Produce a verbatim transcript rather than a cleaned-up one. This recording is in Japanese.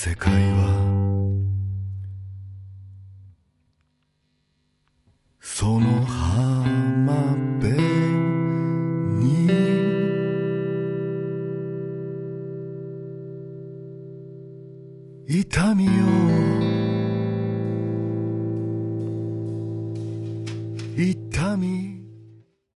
世界はその浜辺に痛みを痛み